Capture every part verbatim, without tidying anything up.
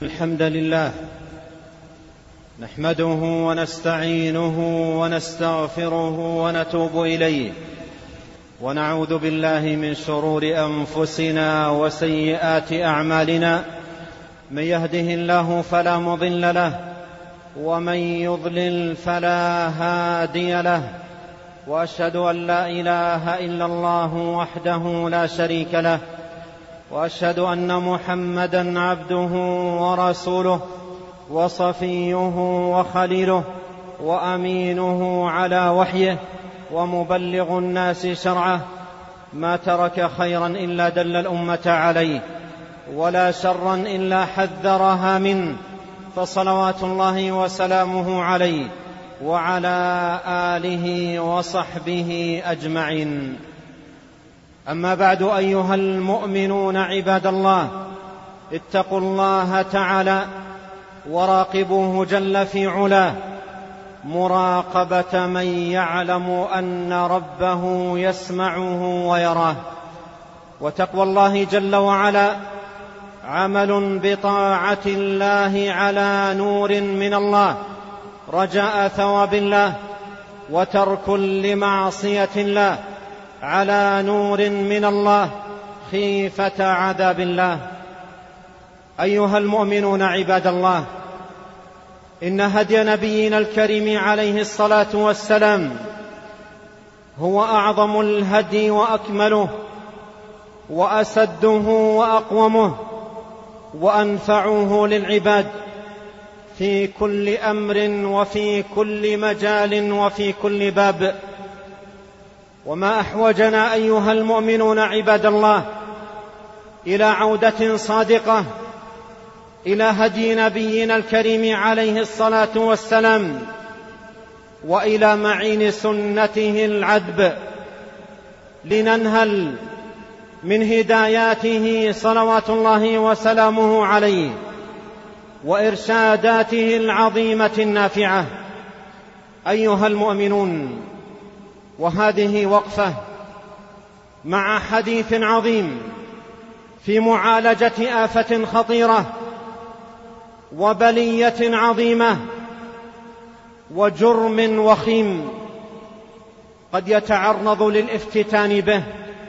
الحمد لله نحمده ونستعينه ونستغفره ونتوب إليه، ونعوذ بالله من شرور أنفسنا وسيئات أعمالنا. من يهده الله فلا مضل له، ومن يضلل فلا هادي له، وأشهد أن لا إله إلا الله وحده لا شريك له، وأشهد أن محمدًا عبده ورسوله وصفيه وخليله وأمينه على وحيه ومبلغ الناس شرعه. ما ترك خيرا إلا دل الأمة عليه، ولا شرا إلا حذرها منه، فصلوات الله وسلامه عليه وعلى آله وصحبه أجمعين. أما بعد، أيها المؤمنون عباد الله، اتقوا الله تعالى وراقبوه جل في علاه مراقبة من يعلم أن ربه يسمعه ويراه. وتقوى الله جل وعلا عمل بطاعة الله على نور من الله رجاء ثواب الله، وترك لمعصية الله على نور من الله خيفة عذاب الله. أيها المؤمنون عباد الله، إن هدي نبينا الكريم عليه الصلاة والسلام هو أعظم الهدي وأكمله وأسده وأقومه وأنفعه للعباد في كل أمر وفي كل مجال وفي كل باب. وما أحوجنا أيها المؤمنون عباد الله إلى عودة صادقة إلى هدي نبينا الكريم عليه الصلاة والسلام، وإلى معين سنته العذب، لننهل من هداياته صلوات الله وسلامه عليه وإرشاداته العظيمة النافعة. أيها المؤمنون، وهذه وقفة مع حديث عظيم في معالجة آفة خطيرة وبلية عظيمة وجرم وخيم قد يتعرض للافتتان به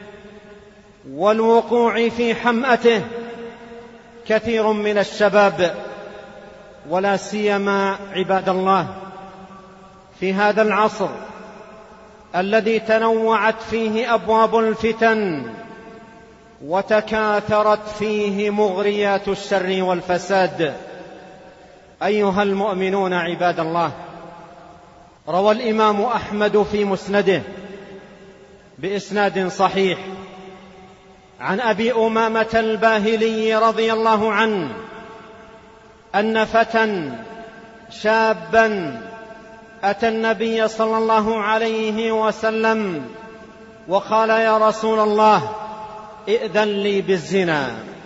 والوقوع في حمأته كثير من الشباب، ولا سيما عباد الله في هذا العصر الذي تنوعت فيه أبواب الفتن وتكاثرت فيه مغريات الشر والفساد. أيها المؤمنون عباد الله، روى الإمام أحمد في مسنده بإسناد صحيح عن أبي أمامة الباهلي رضي الله عنه أن فتى شابا أتى النبي صلى الله عليه وسلم وقال: يا رسول الله، ائذن لي بالزنا.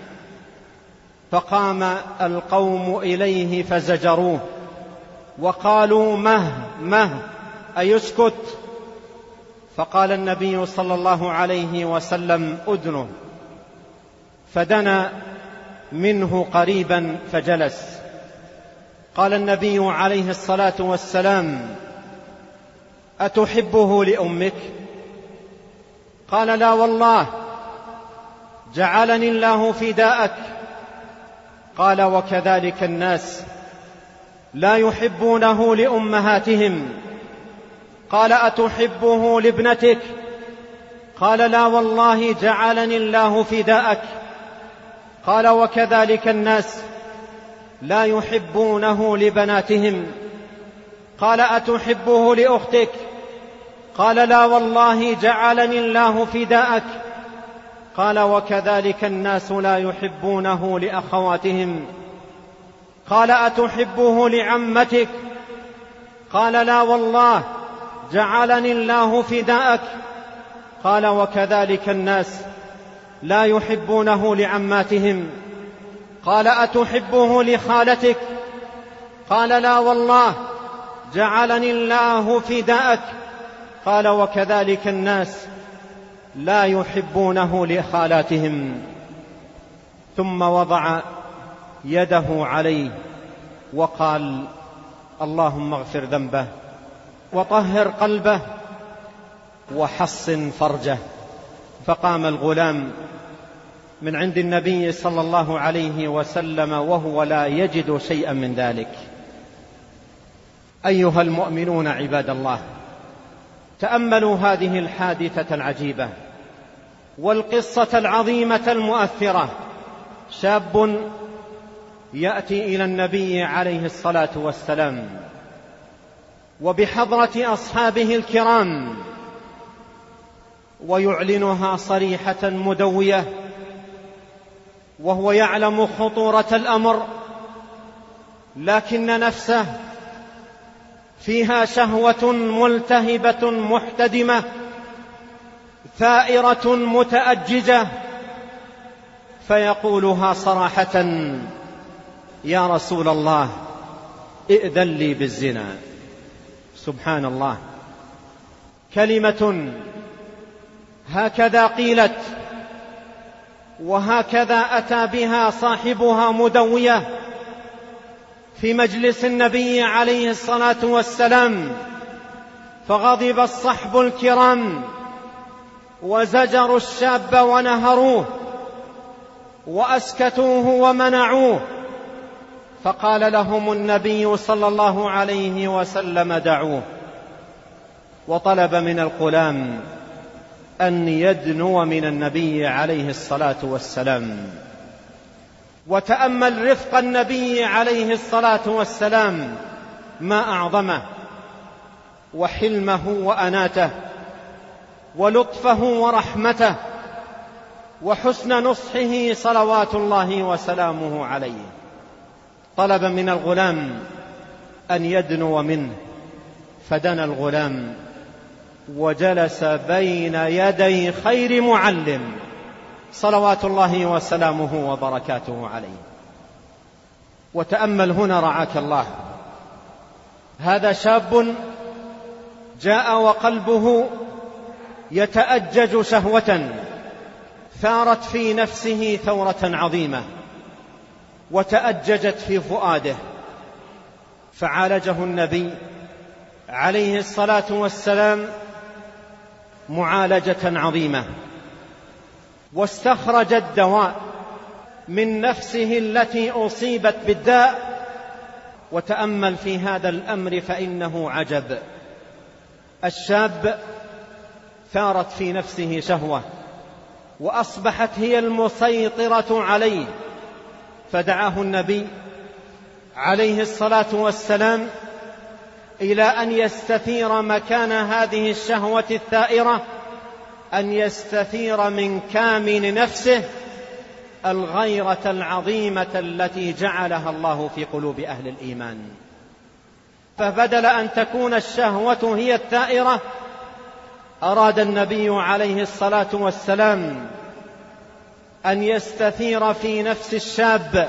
فقام القوم إليه فزجروه وقالوا: مه مه أيسكت؟ فقال النبي صلى الله عليه وسلم: أذنه. فدنا منه قريبا فجلس. قال النبي عليه الصلاة والسلام: أتحبه لأمك؟ قال: لا والله، جعلني الله فداءك. قال: وكذلك الناس لا يحبونه لأمهاتهم. قال: أتحبه لابنتك؟ قال: لا والله، جعلني الله فداءك. قال: وكذلك الناس لا يحبونه لبناتهم. قال: أتحبه لأختك؟ قال: لا والله، جعلني الله فداءك. قال: وكذلك الناس لا يحبونه لأخواتهم. قال: أتحبه لعمتك؟ قال: لا والله، جعلني الله فداءك. قال: وكذلك الناس لا يحبونه لعماتهم. قال: أتحبه لخالتك؟ قال: لا والله، جعلني الله فداءك. قال: وكذلك الناس لا يحبونه لخالاتهم. ثم وضع يده عليه وقال: اللهم اغفر ذنبه وطهر قلبه وحصن فرجه. فقام الغلام من عند النبي صلى الله عليه وسلم وهو لا يجد شيئا من ذلك. أيها المؤمنون عباد الله، تأملوا هذه الحادثة العجيبة والقصة العظيمة المؤثرة. شاب يأتي إلى النبي عليه الصلاة والسلام وبحضرة أصحابه الكرام ويعلنها صريحة مدوية، وهو يعلم خطورة الأمر، لكن نفسه فيها شهوة ملتهبة محتدمة ثائرة متأججة، فيقولها صراحة: يا رسول الله، ائذن لي بالزنا. سبحان الله، كلمة هكذا قيلت وهكذا أتى بها صاحبها مدوية في مجلس النبي عليه الصلاة والسلام، فغضب الصحب الكرام وزجروا الشاب ونهروه وأسكتوه ومنعوه، فقال لهم النبي صلى الله عليه وسلم: دعوه. وطلب من الغلام أن يدنو من النبي عليه الصلاة والسلام. وتأمل رفق النبي عليه الصلاة والسلام، ما أعظمه، وحلمه وأناته ولطفه ورحمته وحسن نصحه صلوات الله وسلامه عليه. طلب من الغلام أن يدنو منه، فدنا الغلام وجلس بين يدي خير معلم صلوات الله وسلامه وبركاته عليه. وتأمل هنا رعاك الله، هذا شاب جاء وقلبه يتأجج شهوة ثارت في نفسه ثورة عظيمة وتأججت في فؤاده، فعالجه النبي عليه الصلاة والسلام معالجة عظيمة، واستخرج الدواء من نفسه التي أصيبت بالداء. وتأمل في هذا الأمر فإنه عجب. الشاب ثارت في نفسه شهوة وأصبحت هي المسيطرة عليه، فدعاه النبي عليه الصلاة والسلام إلى أن يستثير مكان هذه الشهوة الثائرة، أن يستثير من كامن نفسه الغيرة العظيمة التي جعلها الله في قلوب أهل الإيمان. فبدل أن تكون الشهوة هي الثائرة، أراد النبي عليه الصلاة والسلام أن يستثير في نفس الشاب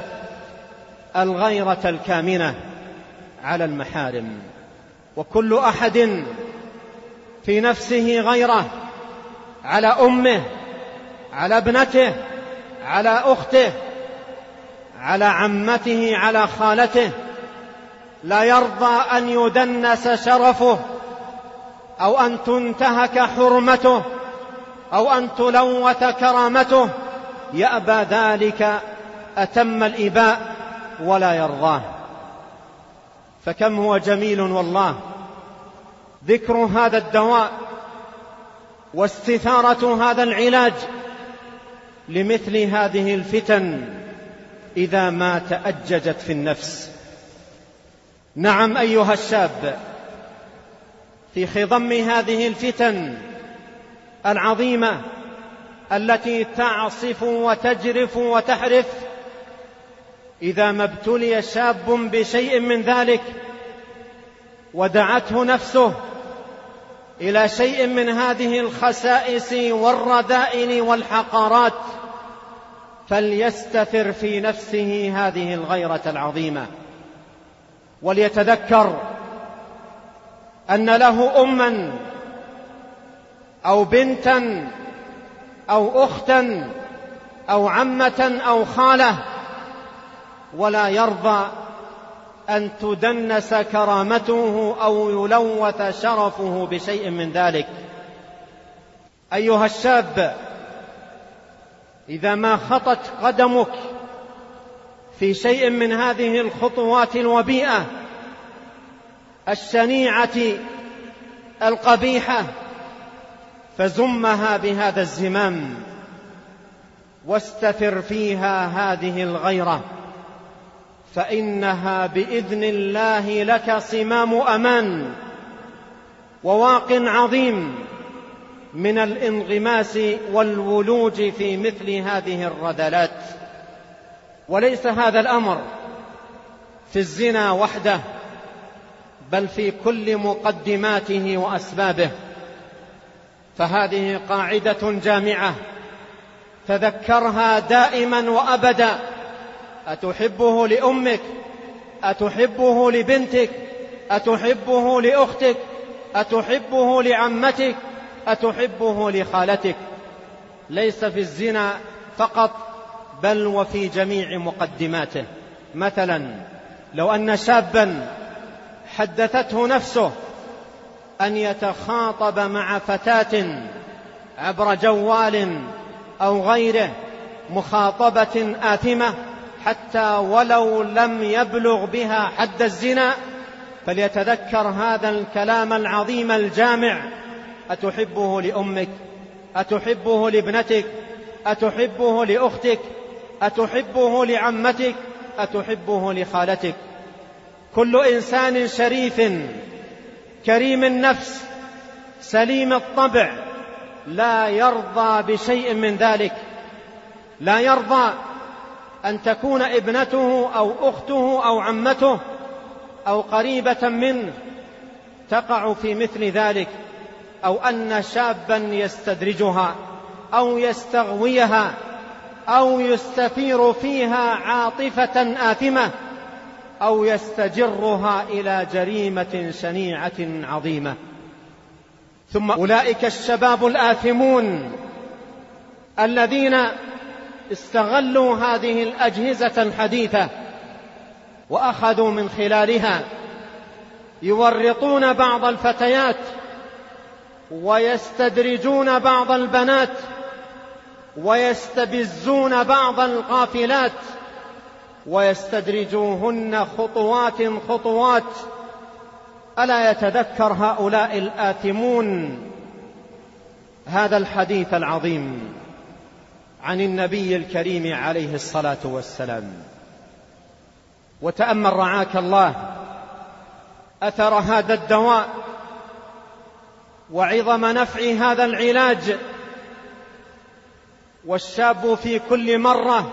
الغيرة الكامنة على المحارم. وكل أحد في نفسه غيرة على أمه، على ابنته، على أخته، على عمته، على خالته، لا يرضى أن يدنس شرفه أو أن تنتهك حرمته أو أن تلوث كرامته، يأبى ذلك أتم الإباء ولا يرضاه. فكم هو جميل والله ذكر هذا الدواء واستثارة هذا العلاج لمثل هذه الفتن إذا ما تأججت في النفس. نعم أيها الشاب، في خضم هذه الفتن العظيمة التي تعصف وتجرف وتحرف، إذا ما ابتلي شاب بشيء من ذلك ودعته نفسه إلى شيء من هذه الخسائس والرذائل والحقارات، فليستثر في نفسه هذه الغيرة العظيمة، وليتذكر أن له أما أو بنتا أو أختا أو عمة أو خالة ولا يرضى أن تدنس كرامته أو يلوث شرفه بشيء من ذلك. أيها الشاب، إذا ما خطت قدمك في شيء من هذه الخطوات الوبيئة الشنيعة القبيحة فزمها بهذا الزمام واستثر فيها هذه الغيرة، فإنها بإذن الله لك صمام أمان وواق عظيم من الانغماس والولوج في مثل هذه الرذلات. وليس هذا الأمر في الزنا وحده، بل في كل مقدماته وأسبابه. فهذه قاعدة جامعة تذكرها دائما وأبدا: أتحبه لأمك؟ أتحبه لبنتك؟ أتحبه لأختك؟ أتحبه لعمتك؟ أتحبه لخالتك؟ ليس في الزنا فقط، بل وفي جميع مقدماته. مثلا لو أن شابا حدثته نفسه أن يتخاطب مع فتاة عبر جوال أو غيره مخاطبة آثمة حتى ولو لم يبلغ بها حد الزنا، فليتذكر هذا الكلام العظيم الجامع: أتحبه لأمك؟ أتحبه لابنتك؟ أتحبه لأختك؟ أتحبه لعمتك؟ أتحبه لخالتك؟ كل إنسان شريف كريم النفس سليم الطبع لا يرضى بشيء من ذلك. لا يرضى أن تكون ابنته أو أخته أو عمته أو قريبة منه تقع في مثل ذلك، أو أن شابا يستدرجها أو يستغويها أو يستثير فيها عاطفة آثمة أو يستجرها إلى جريمة شنيعة عظيمة. ثم أولئك الشباب الآثمون الذين استغلوا هذه الأجهزة الحديثة وأخذوا من خلالها يورطون بعض الفتيات ويستدرجون بعض البنات ويستبزون بعض الغافلات ويستدرجوهن خطوات خطوات. ألا يتذكر هؤلاء الآثمون هذا الحديث العظيم عن النبي الكريم عليه الصلاة والسلام؟ وتأمل رعاك الله أثر هذا الدواء وعظم نفع هذا العلاج. والشاب في كل مرة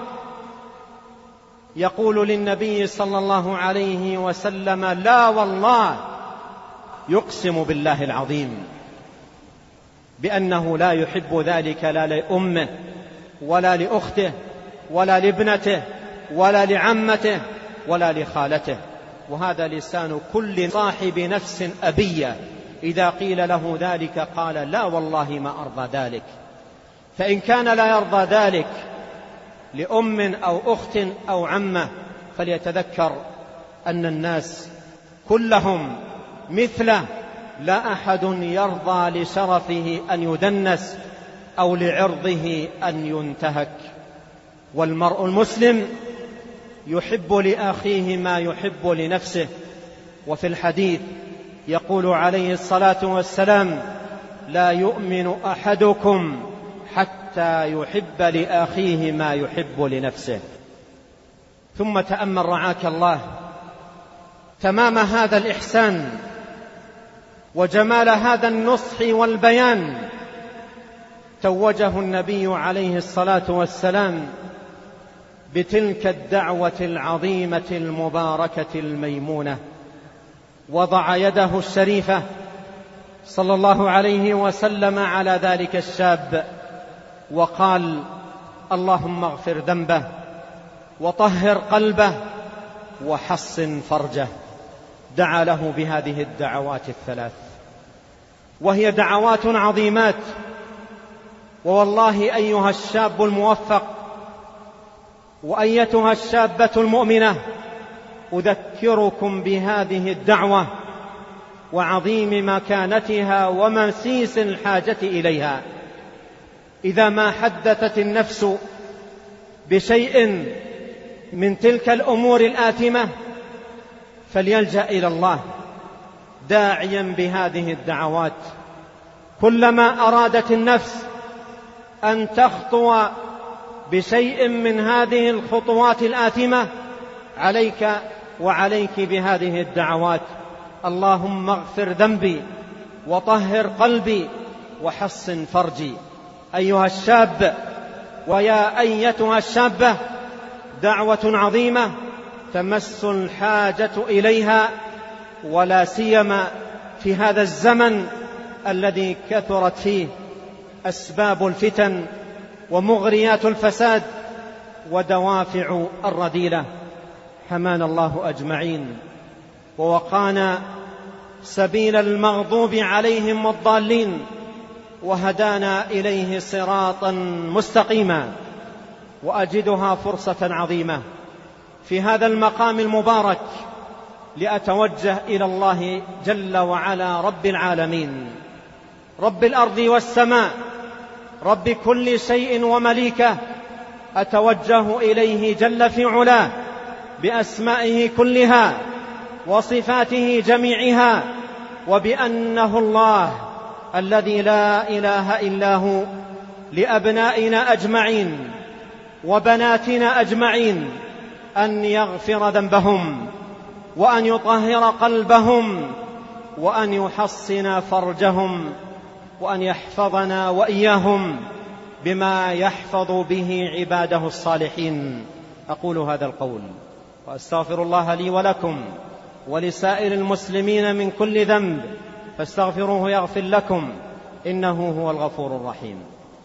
يقول للنبي صلى الله عليه وسلم: لا والله، يقسم بالله العظيم بأنه لا يحب ذلك لا لأمه ولا لأخته ولا لابنته ولا لعمته ولا لخالته. وهذا لسان كل صاحب نفس أبية إذا قيل له ذلك قال: لا والله ما أرضى ذلك. فإن كان لا يرضى ذلك لأم أو أخت أو عمة، فليتذكر أن الناس كلهم مثله، لا أحد يرضى لشرفه أن يدنس أو لعرضه أن ينتهك. والمرء المسلم يحب لأخيه ما يحب لنفسه. وفي الحديث يقول عليه الصلاة والسلام: لا يؤمن أحدكم حتى يحب لأخيه ما يحب لنفسه. ثم تأمل رعاك الله تمام هذا الإحسان وجمال هذا النصح والبيان. توجه النبي عليه الصلاة والسلام بتلك الدعوة العظيمة المباركة الميمونة، وضع يده الشريفة صلى الله عليه وسلم على ذلك الشاب وقال: اللهم اغفر ذنبه وطهر قلبه وحصن فرجه. دعا له بهذه الدعوات الثلاث، وهي دعوات عظيمات. ووالله أيها الشاب الموفق، وأيتها الشابة المؤمنة أذكركم بهذه الدعوة وعظيم مكانتها ومسيس الحاجة إليها. إذا ما حدثت النفس بشيء من تلك الأمور الآثمة فليلجأ إلى الله داعيا بهذه الدعوات. كلما أرادت النفس أن تخطو بشيء من هذه الخطوات الآثمة عليك وعليك بهذه الدعوات: اللهم اغفر ذنبي وطهر قلبي وحصن فرجي. أيها الشاب ويا أيتها الشابة، دعوة عظيمة تمس الحاجة إليها، ولا سيما في هذا الزمن الذي كثرت فيه أسباب الفتن ومغريات الفساد ودوافع الرذيلة. حمانا الله أجمعين ووقانا سبيل المغضوب عليهم والضالين، وهدانا إليه صراطا مستقيما. وأجدها فرصة عظيمة في هذا المقام المبارك لأتوجه إلى الله جل وعلا رب العالمين، رب الأرض والسماء، رب كل شيء ومليكه. أتوجه إليه جل في علاه بأسمائه كلها وصفاته جميعها، وبأنه الله الذي لا إله إلا هو، لأبنائنا أجمعين وبناتنا أجمعين أن يغفر ذنبهم وأن يطهر قلبهم وأن يحصن فرجهم وأن يحفظنا وإياهم بما يحفظ به عباده الصالحين. أقول هذا القول وأستغفر الله لي ولكم ولسائر المسلمين من كل ذنب، فاستغفروه يغفر لكم، إنه هو الغفور الرحيم.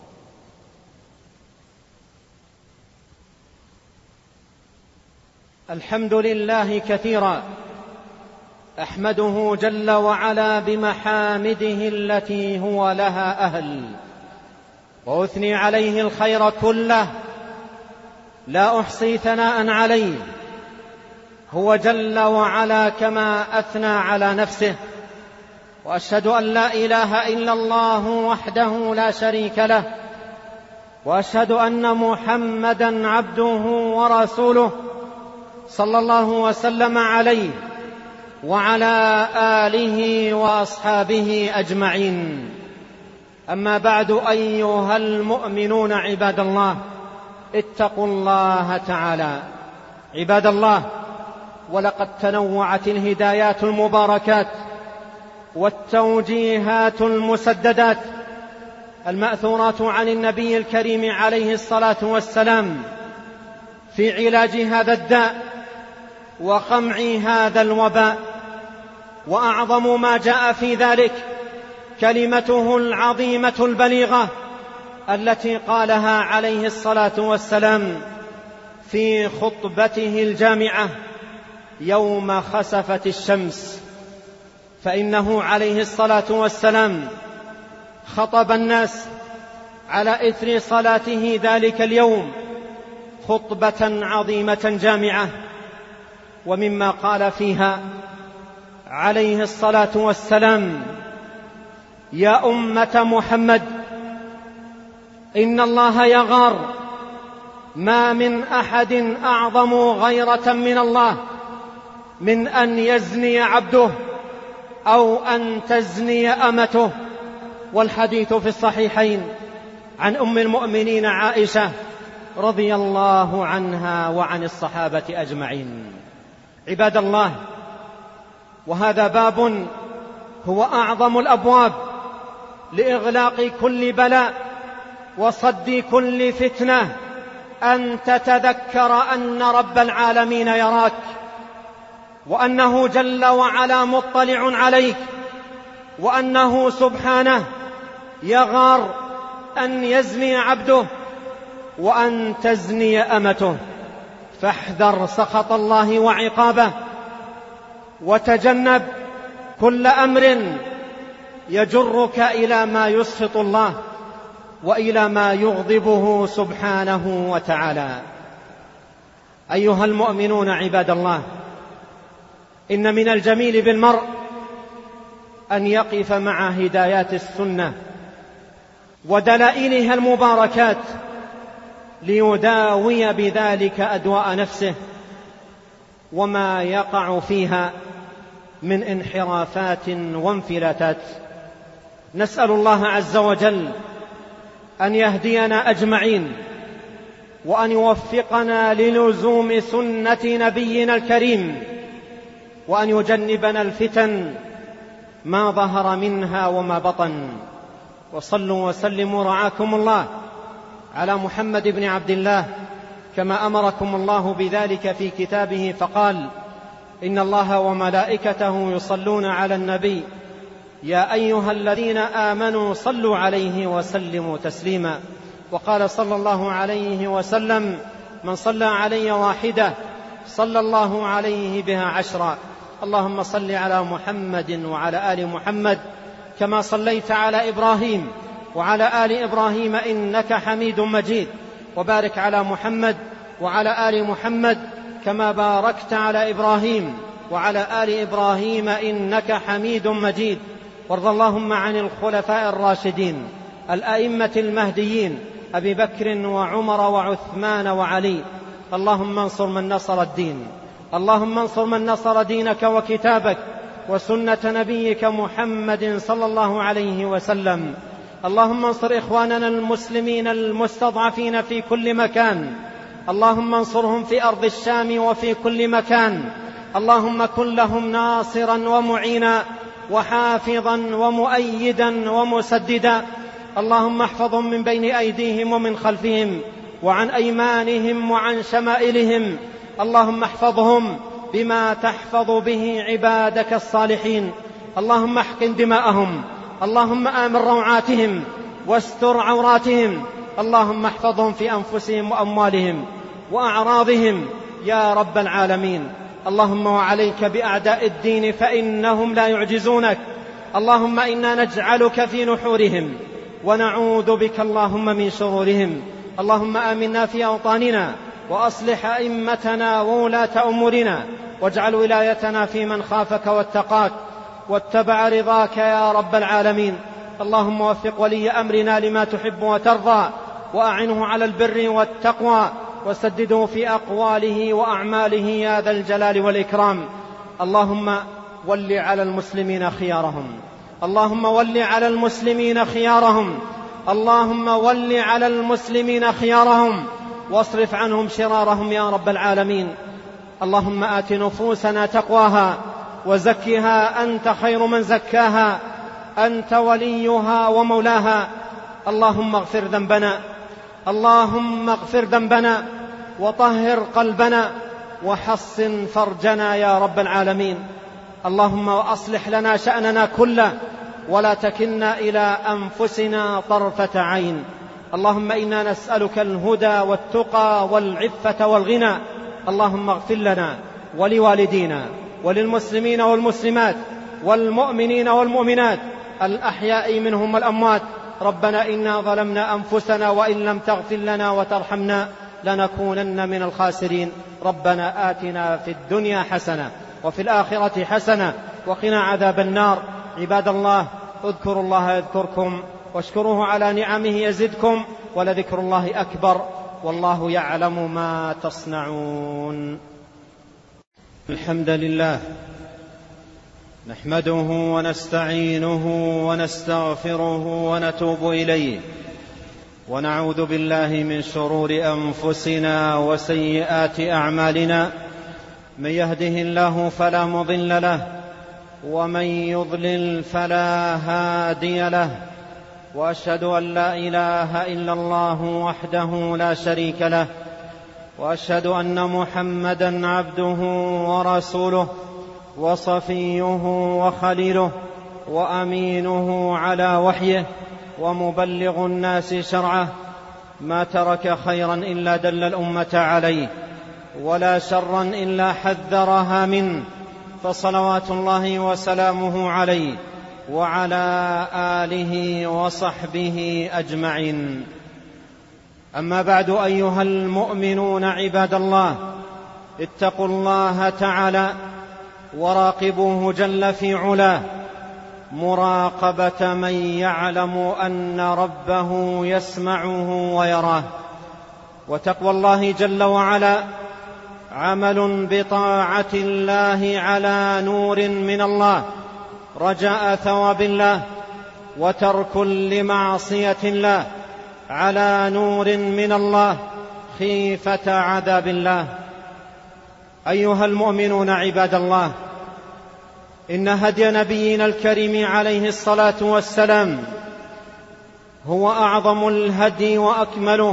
الحمد لله كثيرا، أحمده جل وعلا بمحامده التي هو لها أهل، وأثني عليه الخير كله، لا أحصي ثناء عليه، هو جل وعلا كما أثنى على نفسه. وأشهد أن لا إله إلا الله وحده لا شريك له، وأشهد أن محمدا عبده ورسوله صلى الله وسلم عليه وعلى آله وأصحابه أجمعين. أما بعد، أيها المؤمنون عباد الله، اتقوا الله تعالى. عباد الله، ولقد تنوعت الهدايات المباركات والتوجيهات المسددات المأثورات عن النبي الكريم عليه الصلاة والسلام في علاج هذا الداء وقمع هذا الوباء، وأعظم ما جاء في ذلك كلمته العظيمة البليغة التي قالها عليه الصلاة والسلام في خطبته الجامعة يوم خسفت الشمس. فإنه عليه الصلاة والسلام خطب الناس على إثر صلاته ذلك اليوم خطبة عظيمة جامعة، ومما قال فيها عليه الصلاة والسلام: يا أمة محمد، إن الله يغار، ما من أحد أعظم غيرة من الله من أن يزني عبده أو أن تزني أمته. والحديث في الصحيحين عن أم المؤمنين عائشة رضي الله عنها وعن الصحابة أجمعين. عباد الله، وهذا باب هو أعظم الأبواب لإغلاق كل بلاء وصد كل فتنة، أن تتذكر أن رب العالمين يراك، وأنه جل وعلا مطلع عليك، وأنه سبحانه يغار أن يزني عبده وأن تزني أمته. فاحذر سخط الله وعقابه، وتجنب كل أمر يجرك إلى ما يسخط الله وإلى ما يغضبه سبحانه وتعالى. أيها المؤمنون عباد الله، إن من الجميل بالمرء أن يقف مع هدايات السنة ودلائلها المباركات ليداوي بذلك أدواء نفسه وما يقع فيها من انحرافات وانفلاتات. نسأل الله عز وجل أن يهدينا أجمعين، وأن يوفقنا للزوم سنة نبينا الكريم، وأن يجنبنا الفتن ما ظهر منها وما بطن. وصلوا وسلموا رعاكم الله على محمد بن عبد الله كما أمركم الله بذلك في كتابه، فقال: إن الله وملائكته يصلون على النبي يا أيها الذين آمنوا صلوا عليه وسلموا تسليما. وقال صلى الله عليه وسلم: من صلى علي واحدة صلى الله عليه بها عشرا. اللهم صل على محمد وعلى آل محمد كما صليت على إبراهيم وعلى آل إبراهيم إنك حميد مجيد، وبارك على محمد وعلى آل محمد كما باركت على إبراهيم وعلى آل إبراهيم إنك حميد مجيد. وارض اللهم عن الخلفاء الراشدين الأئمة المهديين أبي بكر وعمر وعثمان وعلي. اللهم انصر من نصر الدين، اللهم انصر من نصر دينك وكتابك وسنة نبيك محمد صلى الله عليه وسلم. اللهم انصر إخواننا المسلمين المستضعفين في كل مكان، اللهم انصرهم في أرض الشام وفي كل مكان. اللهم كن لهم ناصرا ومعينا وحافظا ومؤيدا ومسددا. اللهم احفظهم من بين أيديهم ومن خلفهم وعن أيمانهم وعن شمائلهم. اللهم احفظهم بما تحفظ به عبادك الصالحين. اللهم احقن دماءهم، اللهم آمن روعاتهم واستر عوراتهم. اللهم احفظهم في أنفسهم وأموالهم وأعراضهم يا رب العالمين. اللهم وعليك بأعداء الدين فإنهم لا يعجزونك. اللهم إنا نجعلك في نحورهم ونعوذ بك اللهم من شرورهم. اللهم آمنا في أوطاننا وأصلح أئمتنا وولاة أمورنا، واجعل ولايتنا في من خافك واتقاك واتبع رضاك يا رب العالمين. اللهم وفق ولي أمرنا لما تحب وترضى، وأعنه على البر والتقوى، وسدده في أقواله وأعماله يا ذا الجلال والإكرام. اللهم ول على المسلمين خيارهم، اللهم ول على المسلمين خيارهم، اللهم ول على المسلمين خيارهم واصرف عنهم شرارهم يا رب العالمين. اللهم آت نفوسنا تقواها وزكها أنت خير من زكاها، أنت وليها ومولاها. اللهم اغفر ذنبنا، اللهم اغفر ذنبنا وطهر قلبنا وحصن فرجنا يا رب العالمين. اللهم وأصلح لنا شأننا كله ولا تكلنا إلى أنفسنا طرفة عين. اللهم إنا نسألك الهدى والتقى والعفة والغنى. اللهم اغفر لنا ولوالدينا وللمسلمين والمسلمات والمؤمنين والمؤمنات الأحياء منهم والأموات. ربنا إنا ظلمنا أنفسنا وإن لم تغفر لنا وترحمنا لنكونن من الخاسرين. ربنا آتنا في الدنيا حسنة وفي الآخرة حسنة وقنا عذاب النار. عباد الله، اذكروا الله يذكركم واشكروه على نعمه يزدكم، ولذكر الله أكبر والله يعلم ما تصنعون. الحمد لله نحمده ونستعينه ونستغفره ونتوب إليه، ونعوذ بالله من شرور أنفسنا وسيئات أعمالنا. من يهده الله فلا مضل له، ومن يضلل فلا هادي له، وأشهد أن لا إله إلا الله وحده لا شريك له، وأشهد أن محمدا عبده ورسوله وصفيه وخليله وأمينه على وحيه ومبلغ الناس شرعه. ما ترك خيرا إلا دل الأمة عليه، ولا شرا إلا حذرها منه، فصلوات الله وسلامه عليه وعلى آله وصحبه أجمعين. أما بعد، أيها المؤمنون عباد الله، اتقوا الله تعالى وراقبوه جل في علاه مراقبة من يعلم أن ربه يسمعه ويراه. وتقوى الله جل وعلا عمل بطاعة الله على نور من الله رجاء ثواب الله، وترك لمعصية الله على نور من الله خيفة عذاب الله. أيها المؤمنون عباد الله، إن هدي نبينا الكريم عليه الصلاة والسلام هو أعظم الهدي وأكمله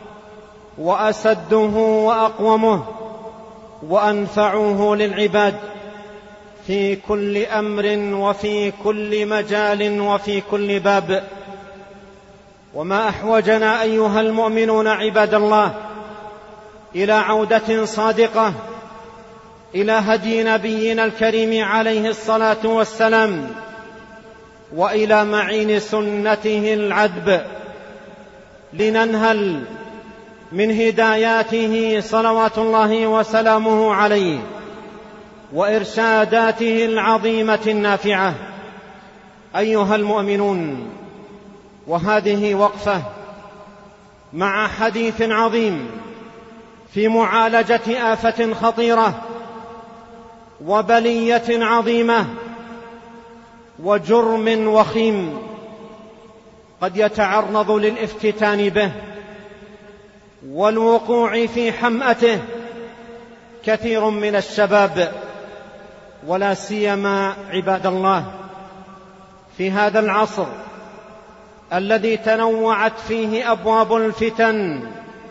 وأسده وأقومه وأنفعه للعباد في كل أمر وفي كل مجال وفي كل باب. وما أحوجنا أيها المؤمنون عباد الله إلى عودة صادقة إلى هدي نبينا الكريم عليه الصلاة والسلام وإلى معين سنته العذب، لننهل من هداياته صلوات الله وسلامه عليه وإرشاداته العظيمة النافعة. أيها المؤمنون، وهذه وقفة مع حديث عظيم في معالجة آفة خطيرة وبلية عظيمة وجرم وخيم قد يتعرض للافتتان به والوقوع في حمأته كثير من الشباب، ولا سيما عباد الله في هذا العصر الذي تنوعت فيه أبواب الفتن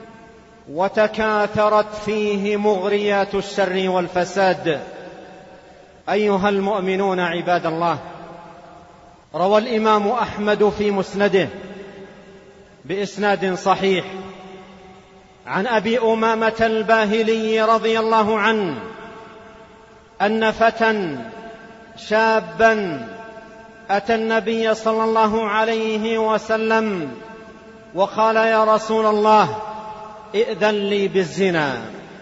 وتكاثرت فيه مغريات الشر والفساد. أيها المؤمنون عباد الله، روى الإمام أحمد في مسنده بإسناد صحيح عن أبي أمامة الباهلي رضي الله عنه أن فتى شابا أتى النبي صلى الله عليه وسلم وقال: يا رسول الله، ائذن لي بالزنا.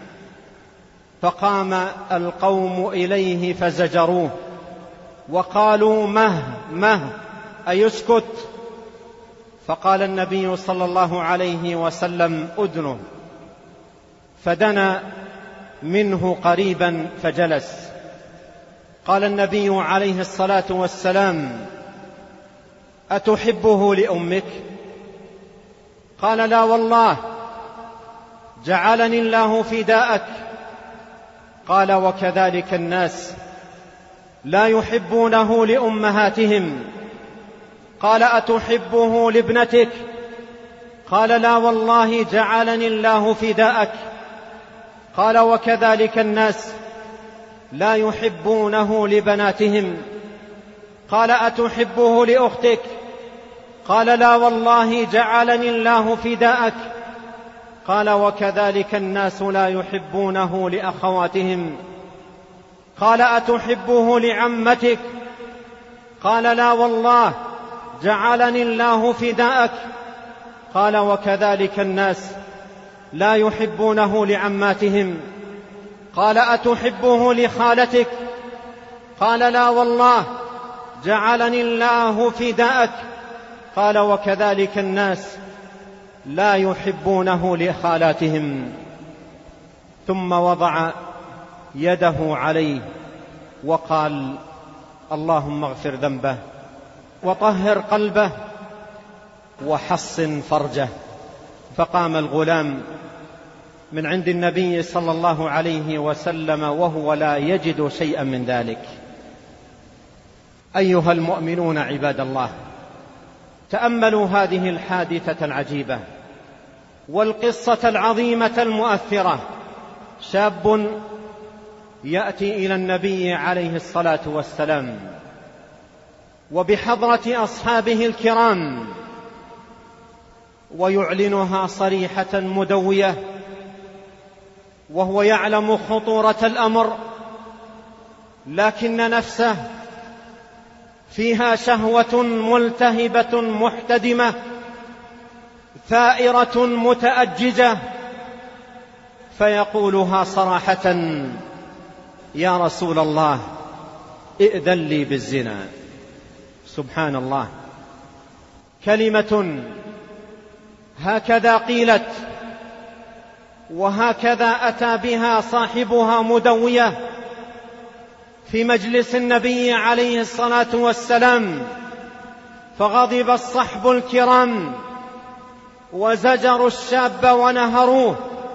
فقام القوم إليه فزجروه وقالوا: مه مه أيسكت؟ فقال النبي صلى الله عليه وسلم: أدنه. فدنا منه قريبا فجلس. قال النبي عليه الصلاة والسلام: أتحبه لأمك؟ قال: لا والله، جعلني الله فداءك. قال: وكذلك الناس لا يحبونه لأمهاتهم. قال: أتحبه لابنتك؟ قال: لا والله، جعلني الله فداءك. قال: وكذلك الناس لا يحبونه لبناتهم. قال: أتحبه لأختك؟ قال: لا والله، جعلني الله فداءك. قال: وكذلك الناس لا يحبونه لأخواتهم. قال: أتحبه لعمتك؟ قال: لا والله، جعلني الله فداءك. قال: وكذلك الناس لا يحبونه لعماتهم. قال: أتحبه لخالتك؟ قال: لا والله، جعلني الله فداءك. قال: وكذلك الناس لا يحبونه لخالاتهم. ثم وضع يده عليه وقال: اللهم اغفر ذنبه وطهر قلبه وحصن فرجه. فقام الغلام من عند النبي صلى الله عليه وسلم وهو لا يجد شيئا من ذلك. أيها المؤمنون عباد الله، تأملوا هذه الحادثة العجيبة والقصة العظيمة المؤثرة. شاب يأتي إلى النبي عليه الصلاة والسلام وبحضرة أصحابه الكرام ويعلنها صريحة مدوية، وهو يعلم خطورة الأمر، لكن نفسه فيها شهوة ملتهبة محتدمة ثائرة متأججة، فيقولها صراحة: يا رسول الله ائذن لي بالزنا. سبحان الله، كلمة هكذا قيلت وهكذا أتى بها صاحبها مدوية في مجلس النبي عليه الصلاة والسلام، فغضب الصحب الكرام وزجروا الشاب ونهروه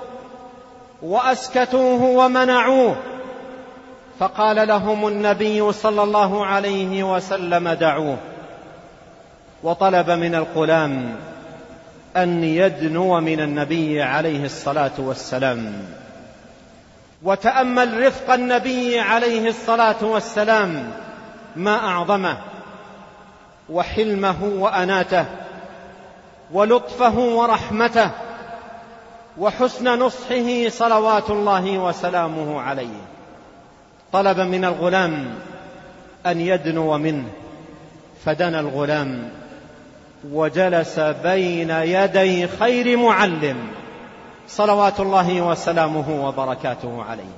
وأسكتوه ومنعوه، فقال لهم النبي صلى الله عليه وسلم: دعوه. وطلب من الغلام أن يدنو من النبي عليه الصلاة والسلام. وتأمل رفق النبي عليه الصلاة والسلام، ما أعظمه، وحلمه وأناته، ولطفه ورحمته، وحسن نصحه صلوات الله وسلامه عليه. طلب من الغلام أن يدنو منه، فدنا الغلام وجلس بين يدي خير معلم صلوات الله وسلامه وبركاته عليه.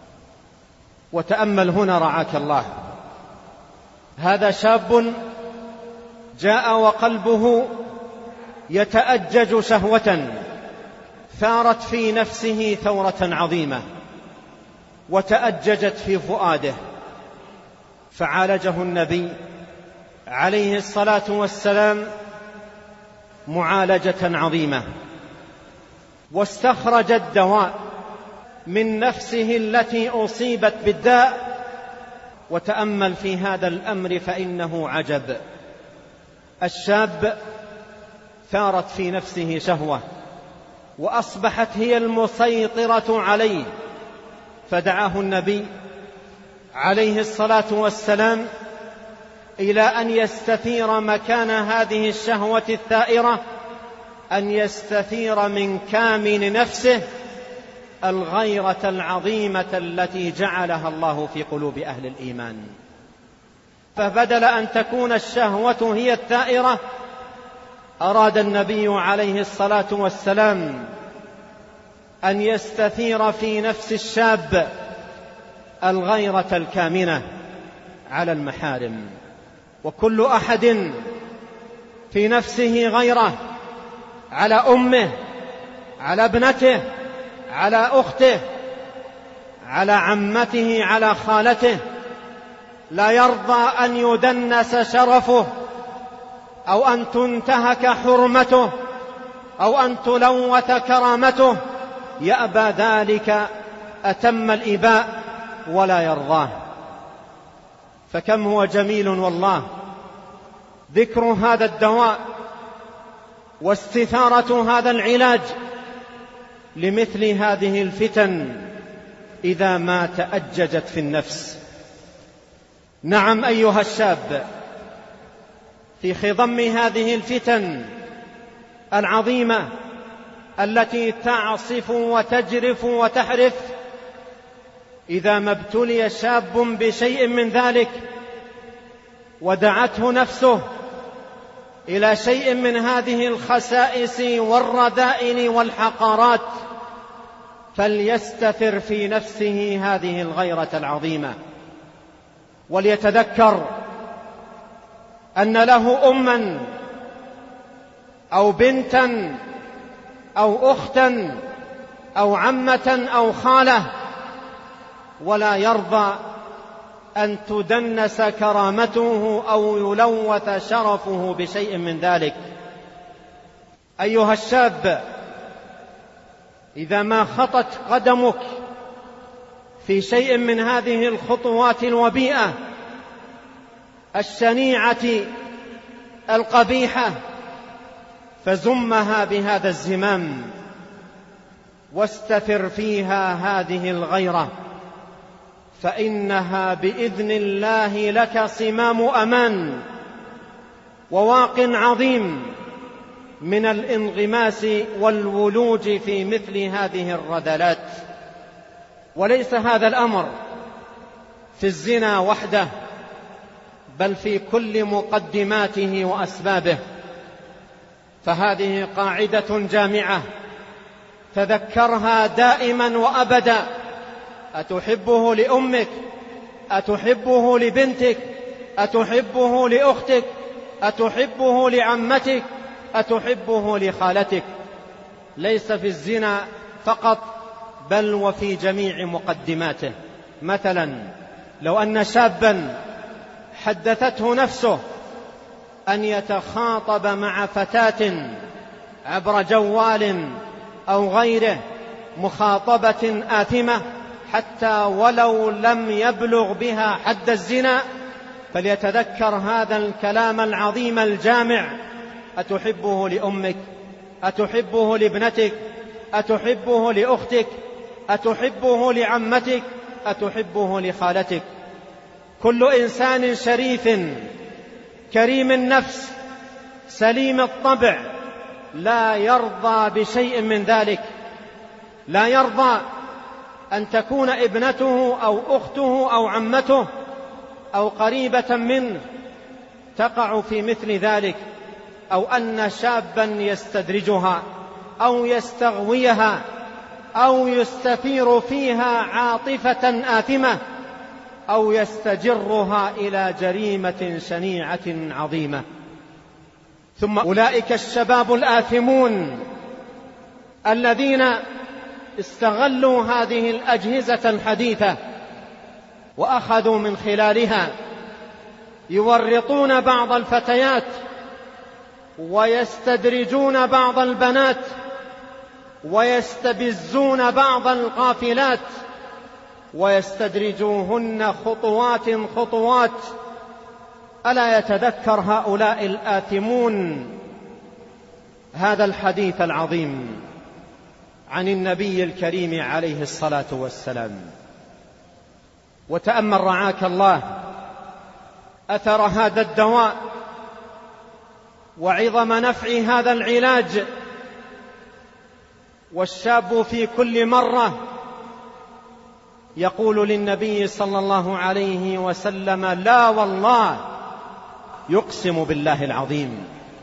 وتأمل هنا رعاك الله، هذا شاب جاء وقلبه يتأجج شهوة ثارت في نفسه ثورة عظيمة وتأججت في فؤاده، فعالجه النبي عليه الصلاة والسلام معالجة عظيمة، واستخرج الدواء من نفسه التي أصيبت بالداء. وتأمل في هذا الأمر فإنه عجب، الشاب ثارت في نفسه شهوة وأصبحت هي المسيطرة عليه، فدعاه النبي عليه الصلاة والسلام إلى أن يستثير مكان هذه الشهوة الثائرة، أن يستثير من كامن نفسه الغيرة العظيمة التي جعلها الله في قلوب أهل الإيمان. فبدل أن تكون الشهوة هي الثائرة، أراد النبي عليه الصلاة والسلام أن يستثير في نفس الشاب الغيرة الكامنة على المحارم. وكل أحد في نفسه غيرة على أمه، على ابنته، على أخته، على عمته، على خالته، لا يرضى أن يدنس شرفه أو أن تنتهك حرمته أو أن تلوث كرامته، يأبى ذلك أتم الإباء ولا يرضاه. فكم هو جميل والله ذكر هذا الدواء واستثارة هذا العلاج لمثل هذه الفتن إذا ما تأججت في النفس. نعم أيها الشاب، في خضم هذه الفتن العظيمة التي تعصف وتجرف وتحرف، إذا ما ابتلي شاب بشيء من ذلك ودعته نفسه إلى شيء من هذه الخسائس والرذائل والحقارات، فليستثر في نفسه هذه الغيرة العظيمة، وليتذكر أن له أما أو بنتا أو أختا أو عمة أو خالة، ولا يرضى أن تدنس كرامته أو يلوث شرفه بشيء من ذلك. أيها الشاب، إذا ما خطت قدمك في شيء من هذه الخطوات الوبيئة الشنيعة القبيحة، فزمها بهذا الزمام واستثر فيها هذه الغيرة، فإنها بإذن الله لك صمام أمان وواق عظيم من الانغماس والولوج في مثل هذه الرذلات. وليس هذا الأمر في الزنا وحده، بل في كل مقدماته وأسبابه. فهذه قاعدة جامعة تذكرها دائما وأبدا. أتحبه لأمك؟ أتحبه لبنتك؟ أتحبه لأختك؟ أتحبه لعمتك؟ أتحبه لخالتك؟ ليس في الزنا فقط، بل وفي جميع مقدماته. مثلا لو أن شابا حدثته نفسه أن يتخاطب مع فتاة عبر جوال أو غيره مخاطبة آثمة حتى ولو لم يبلغ بها حد الزنا، فليتذكر هذا الكلام العظيم الجامع: أتحبه لأمك؟ أتحبه لابنتك؟ أتحبه لأختك؟ أتحبه لعمتك؟ أتحبه لخالتك؟ كل إنسان شريف كريم النفس سليم الطبع لا يرضى بشيء من ذلك، لا يرضى أن تكون ابنته أو أخته أو عمته أو قريبة منه تقع في مثل ذلك، أو أن شابا يستدرجها أو يستغويها أو يستثير فيها عاطفة آثمة أو يستجرها إلى جريمة شنيعة عظيمة. ثم أولئك الشباب الآثمون الذين استغلوا هذه الأجهزة الحديثة وأخذوا من خلالها يورطون بعض الفتيات ويستدرجون بعض البنات ويستبزون بعض الغافلات ويستدرجوهن خطوات خطوات. ألا يتذكر هؤلاء الآثمون هذا الحديث العظيم عن النبي الكريم عليه الصلاة والسلام؟ وتأمل رعاك الله أثر هذا الدواء وعظم نفع هذا العلاج. والشاب في كل مرة يقول للنبي صلى الله عليه وسلم: لا والله، يقسم بالله العظيم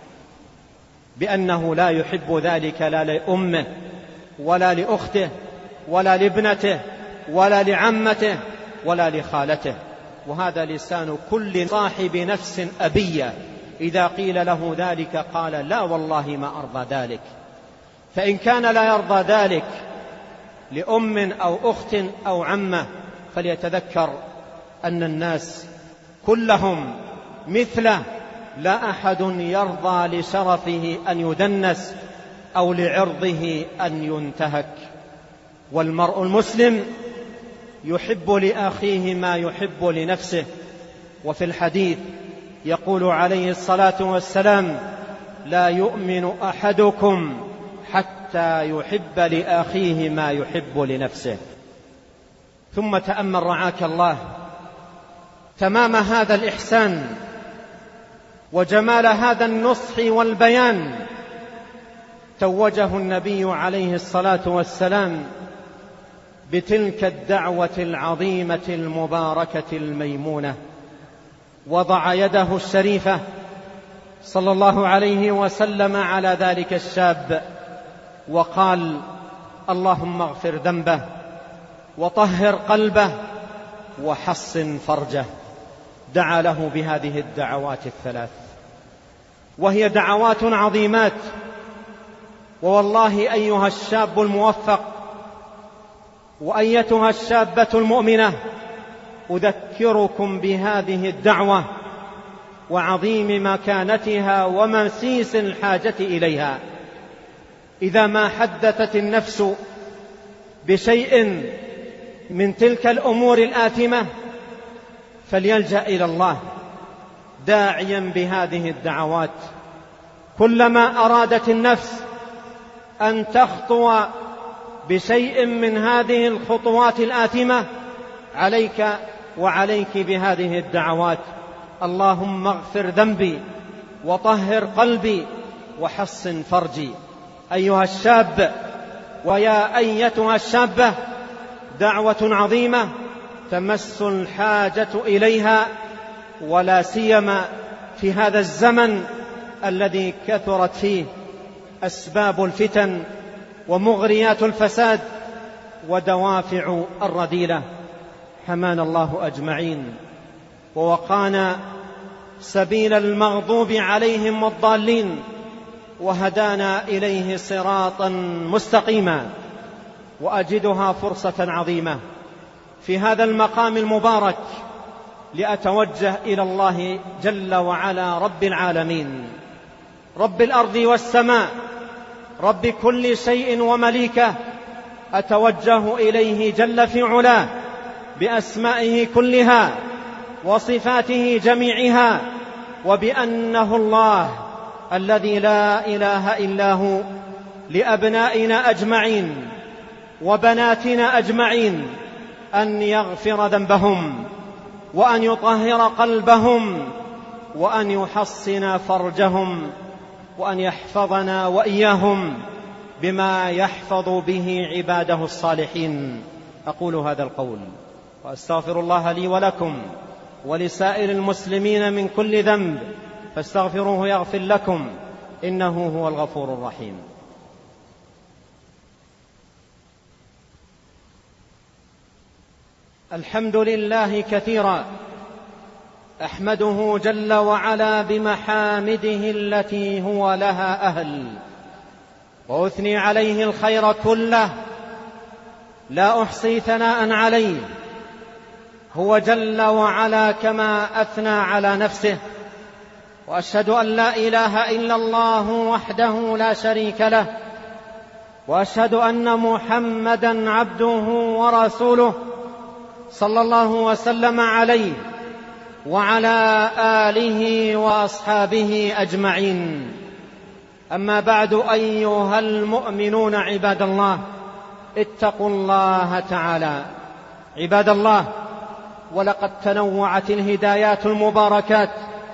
بأنه لا يحب ذلك لا لأمه ولا لأخته ولا لابنته ولا لعمته ولا لخالته. وهذا لسان كل صاحب نفس أبية إذا قيل له ذلك قال: لا والله ما أرضى ذلك. فإن كان لا يرضى ذلك لأم أو أخت أو عمة، فليتذكر أن الناس كلهم مثله، لا أحد يرضى لشرفه أن يدنس أو لعرضه أن ينتهك. والمرء المسلم يحب لأخيه ما يحب لنفسه. وفي الحديث يقول عليه الصلاة والسلام: لا يؤمن أحدكم حتى يحب لأخيه ما يحب لنفسه. ثم تأمل رعاك الله تمام هذا الإحسان وجمال هذا النصح والبيان. توجه النبي عليه الصلاة والسلام بتلك الدعوة العظيمة المباركة الميمونة، وضع يده الشريفة صلى الله عليه وسلم على ذلك الشاب وقال: اللهم اغفر ذنبه وطهر قلبه وحصن فرجه. دعا له بهذه الدعوات الثلاث، وهي دعوات عظيمات. ووالله أيها الشاب الموفق وأيتها الشابة المؤمنة، أذكركم بهذه الدعوة وعظيم مكانتها ومسيس الحاجة إليها. إذا ما حدثت النفس بشيء من تلك الأمور الآثمة فليلجأ إلى الله داعيا بهذه الدعوات. كلما أرادت النفس أن تخطو بشيء من هذه الخطوات الآثمة عليك وعليك بهذه الدعوات: اللهم اغفر ذنبي وطهر قلبي وحصن فرجي. أيها الشاب ويا أيتها الشابة، دعوة عظيمة تمس الحاجة إليها، ولا سيما في هذا الزمن الذي كثرت فيه أسباب الفتن ومغريات الفساد ودوافع الرذيلة. حمانا الله أجمعين ووقانا سبيل المغضوب عليهم والضالين، وهدانا إليه صراطا مستقيما. وأجدها فرصة عظيمة في هذا المقام المبارك لأتوجه إلى الله جل وعلا رب العالمين، رب الأرض والسماء، رب كل شيء ومليكه. أتوجه إليه جل في علاه بأسمائه كلها وصفاته جميعها، وبأنه الله الذي لا إله إلا هو، لأبنائنا أجمعين وبناتنا أجمعين أن يغفر ذنبهم، وأن يطهر قلبهم، وأن يحصن فرجهم، وأن يحفظنا وإياهم بما يحفظ به عباده الصالحين. أقول هذا القول وأستغفر الله لي ولكم ولسائر المسلمين من كل ذنب، فاستغفروه يغفر لكم، إنه هو الغفور الرحيم. الحمد لله كثيرا، أحمده جل وعلا بمحامده التي هو لها أهل، وأثني عليه الخير كله، لا أحصي ثناء عليه، هو جل وعلا كما أثنى على نفسه. وأشهد أن لا إله إلا الله وحده لا شريك له، وأشهد أن محمدا عبده ورسوله صلى الله وسلم عليه وعلى آله وأصحابه أجمعين. أما بعد، أيها المؤمنون عباد الله، اتقوا الله تعالى. عباد الله، ولقد تنوعت الهدايات المباركات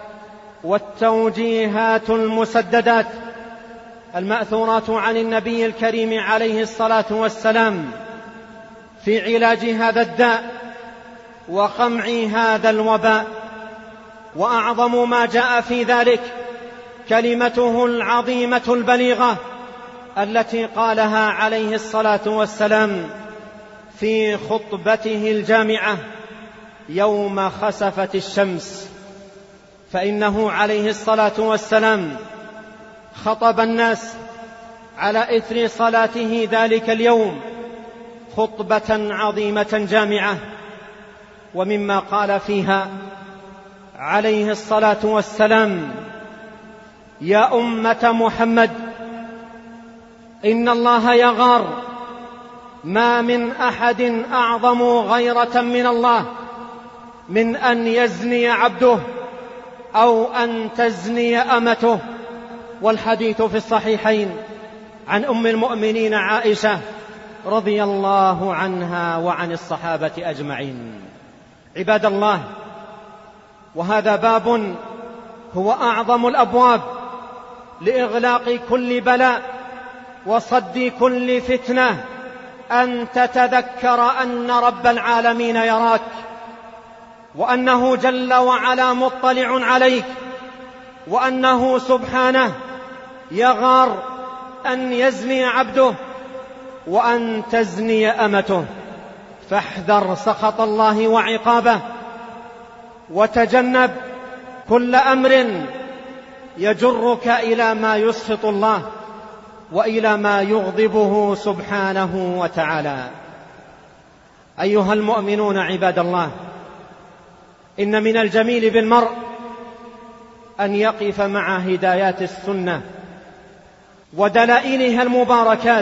والتوجيهات المسددات المأثورات عن النبي الكريم عليه الصلاة والسلام في علاج هذا الداء وقمع هذا الوباء، وأعظم ما جاء في ذلك كلمته العظيمة البليغة التي قالها عليه الصلاة والسلام في خطبته الجامعة يوم خسفت الشمس. فإنه عليه الصلاة والسلام خطب الناس على إثر صلاته ذلك اليوم خطبة عظيمة جامعة، ومما قال فيها عليه الصلاة والسلام: يا أمة محمد، إن الله يغار، ما من أحد أعظم غيرة من الله من أن يزني عبده أو أن تزني أمته. والحديث في الصحيحين عن أم المؤمنين عائشة رضي الله عنها وعن الصحابة أجمعين. عباد الله، وهذا باب هو أعظم الأبواب لإغلاق كل بلاء وصد كل فتنة، أن تتذكر أن رب العالمين يراك، وأنه جل وعلا مطلع عليك، وأنه سبحانه يغار أن يزني عبده وأن تزني أمته. فاحذر سخط الله وعقابه، وتجنب كل أمر يجرك إلى ما يسخط الله وإلى ما يغضبه سبحانه وتعالى. أيها المؤمنون عباد الله، إن من الجميل بالمرء أن يقف مع هدايات السنة ودلائلها المباركات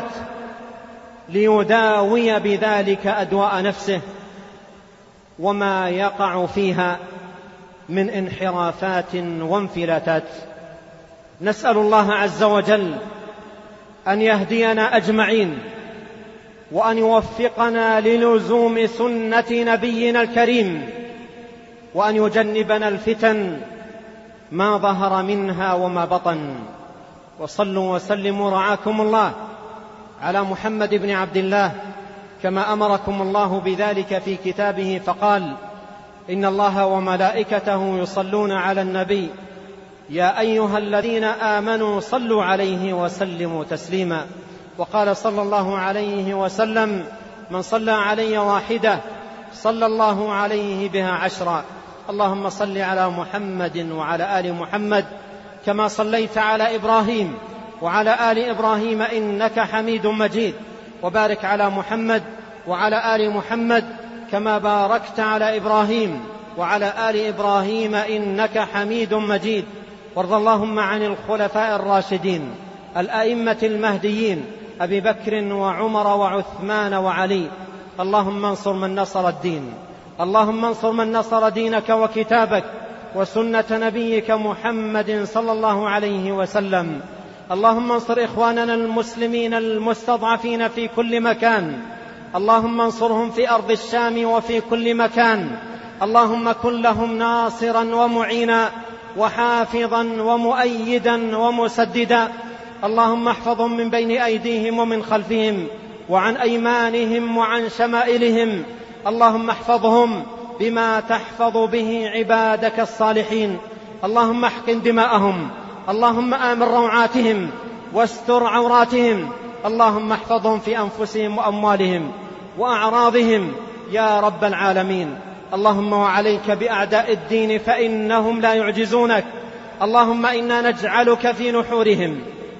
ليداوي بذلك أدواء نفسه وما يقع فيها من انحرافات وانفلاتات. نسأل الله عز وجل أن يهدينا أجمعين، وأن يوفقنا للزوم سنة نبينا الكريم، وأن يجنبنا الفتن ما ظهر منها وما بطن. وصلوا وسلموا رعاكم الله على محمد بن عبد الله كما أمركم الله بذلك في كتابه، فقال: إن الله وملائكته يصلون على النبي يا أيها الذين آمنوا صلوا عليه وسلموا تسليما. وقال صلى الله عليه وسلم: من صلى علي واحدة صلى الله عليه بها عشرا. اللهم صل على محمد وعلى آل محمد كما صليت على إبراهيم وعلى آل إبراهيم إنك حميد مجيد، وبارك على محمد وعلى آل محمد كما باركت على إبراهيم وعلى آل إبراهيم إنك حميد مجيد. وارض اللهم عن الخلفاء الراشدين الأئمة المهديين أبي بكر وعمر وعثمان وعلي. اللهم انصر من نصر الدين، اللهم انصر من نصر دينك وكتابك وسنة نبيك محمد صلى الله عليه وسلم. اللهم انصر إخواننا المسلمين المستضعفين في كل مكان، اللهم انصرهم في أرض الشام وفي كل مكان. اللهم كن لهم ناصرا ومعينا وحافظا ومؤيدا ومسددا. اللهم احفظهم من بين أيديهم ومن خلفهم وعن أيمانهم وعن شمائلهم. اللهم احفظهم بما تحفظ به عبادك الصالحين. اللهم احقن دماءهم، اللهم آمن روعاتهم واستر عوراتهم. اللهم احفظهم في أنفسهم وأموالهم وأعراضهم يا رب العالمين. اللهم وعليك بأعداء الدين فإنهم لا يعجزونك. اللهم إنا نجعلك في نحورهم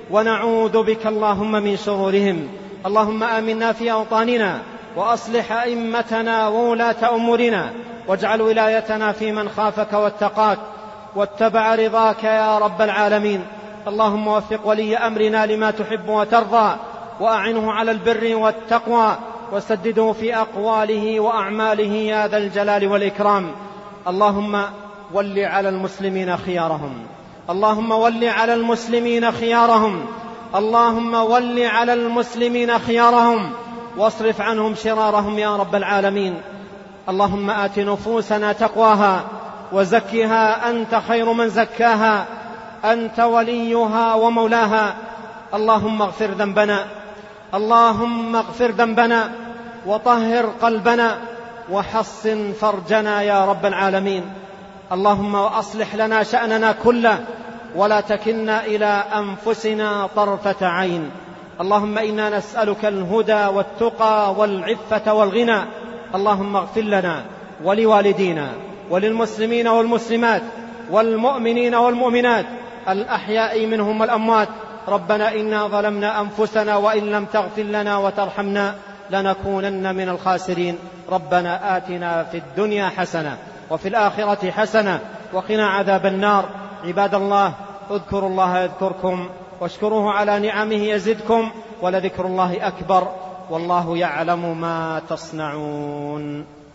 ونعوذ بك اللهم من شرورهم. اللهم آمنا في أوطاننا وأصلح أئمتنا وولاة أمورنا، واجعل ولايتنا في من خافك واتقاك واتبع رضاك يا رب العالمين. اللهم وفق ولي أمرنا لما تحب وترضى، وأعنه على البر والتقوى، وسدده في أقواله وأعماله يا ذا الجلال والإكرام. اللهم ول على المسلمين خيارهم، اللهم ول على المسلمين خيارهم، اللهم ول على المسلمين خيارهم واصرف عنهم شرارهم يا رب العالمين. اللهم آت نفوسنا تقواها وزكها أنت خير من زكاها، أنت وليها ومولاها. اللهم اغفر ذنبنا، اللهم اغفر ذنبنا وطهر قلبنا وحصن فرجنا يا رب العالمين. اللهم وأصلح لنا شأننا كله ولا تكلنا إلى أنفسنا طرفة عين. اللهم إنا نسألك الهدى والتقى والعفة والغنى. اللهم اغفر لنا ولوالدينا وللمسلمين والمسلمات والمؤمنين والمؤمنات الأحياء منهم والأموات. ربنا إنا ظلمنا أنفسنا وإن لم تغفر لنا وترحمنا لنكونن من الخاسرين. ربنا آتنا في الدنيا حسنة وفي الآخرة حسنة وقنا عذاب النار. عباد الله، اذكروا الله يذكركم واشكروه على نعمه يزدكم، ولذكر الله أكبر، والله يعلم ما تصنعون.